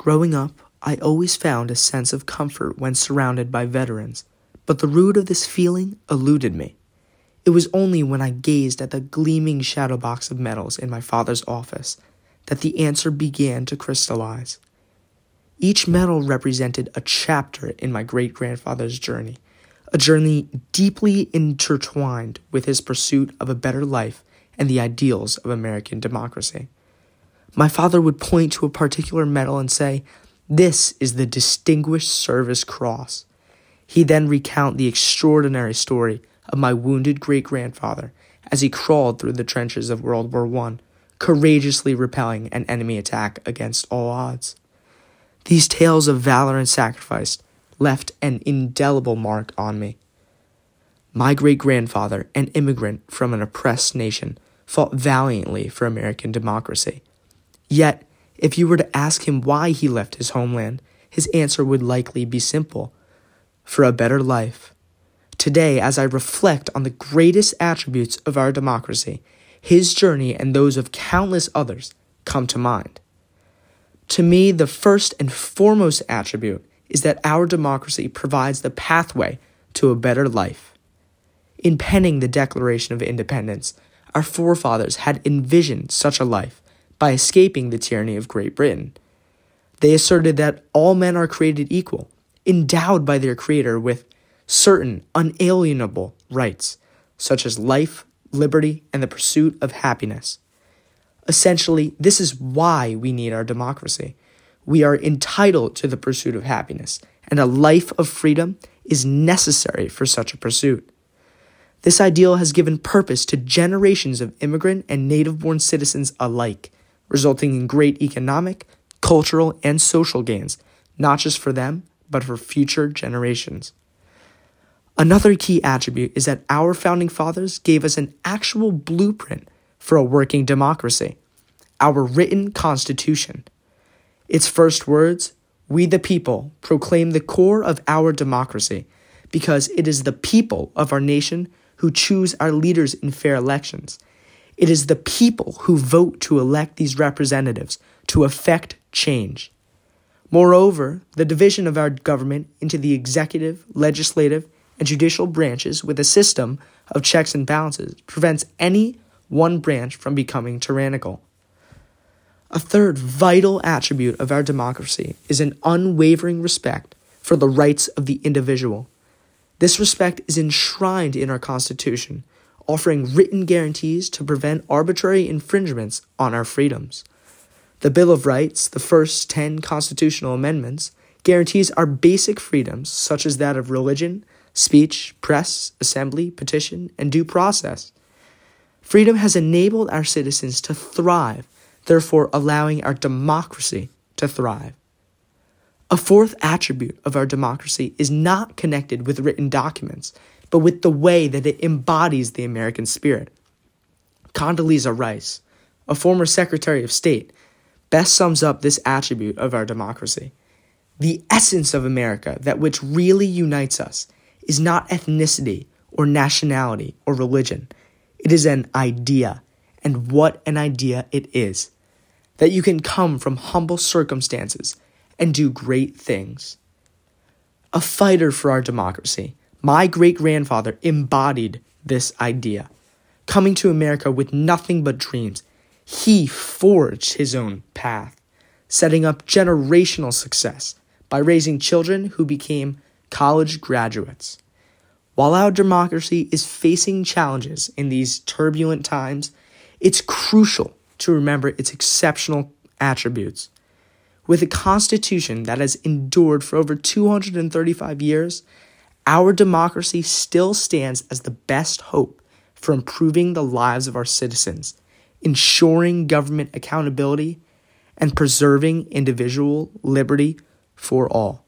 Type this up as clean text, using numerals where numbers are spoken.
Growing up, I always found a sense of comfort when surrounded by veterans, but the root of this feeling eluded me. It was only when I gazed at the gleaming shadow box of medals in my father's office that the answer began to crystallize. Each medal represented a chapter in my great-grandfather's journey, a journey deeply intertwined with his pursuit of a better life and the ideals of American democracy. My father would point to a particular medal and say, "This is the Distinguished Service Cross." He then recount the extraordinary story of my wounded great-grandfather as he crawled through the trenches of World War I, courageously repelling an enemy attack against all odds. These tales of valor and sacrifice left an indelible mark on me. My great-grandfather, an immigrant from an oppressed nation, fought valiantly for American democracy. Yet, if you were to ask him why he left his homeland, his answer would likely be simple: for a better life. Today, as I reflect on the greatest attributes of our democracy, his journey and those of countless others come to mind. To me, the first and foremost attribute is that our democracy provides the pathway to a better life. In penning the Declaration of Independence, our forefathers had envisioned such a life by escaping the tyranny of Great Britain. They asserted that all men are created equal, endowed by their Creator with certain unalienable rights, such as life, liberty, and the pursuit of happiness. Essentially, this is why we need our democracy. We are entitled to the pursuit of happiness, and a life of freedom is necessary for such a pursuit. This ideal has given purpose to generations of immigrant and native-born citizens alike, resulting in great economic, cultural, and social gains, not just for them, but for future generations. Another key attribute is that our founding fathers gave us an actual blueprint for a working democracy, our written Constitution. Its first words, "We the people," proclaim the core of our democracy, because it is the people of our nation who choose our leaders in fair elections. It is the people who vote to elect these representatives to effect change. Moreover, the division of our government into the executive, legislative, and judicial branches with a system of checks and balances prevents any one branch from becoming tyrannical. A third vital attribute of our democracy is an unwavering respect for the rights of the individual. This respect is enshrined in our Constitution, offering written guarantees to prevent arbitrary infringements on our freedoms. The Bill of Rights, the first 10 constitutional amendments, guarantees our basic freedoms such as that of religion, speech, press, assembly, petition, and due process. Freedom has enabled our citizens to thrive, therefore allowing our democracy to thrive. A fourth attribute of our democracy is not connected with written documents, but with the way that it embodies the American spirit. Condoleezza Rice, a former Secretary of State, best sums up this attribute of our democracy. The essence of America, that which really unites us, is not ethnicity or nationality or religion. It is an idea, and what an idea it is. That you can come from humble circumstances and do great things. A fighter for our democracy, my great-grandfather embodied this idea. Coming to America with nothing but dreams, he forged his own path, setting up generational success by raising children who became college graduates. While our democracy is facing challenges in these turbulent times, it's crucial to remember its exceptional attributes. With a constitution that has endured for over 235 years, our democracy still stands as the best hope for improving the lives of our citizens, ensuring government accountability, and preserving individual liberty for all.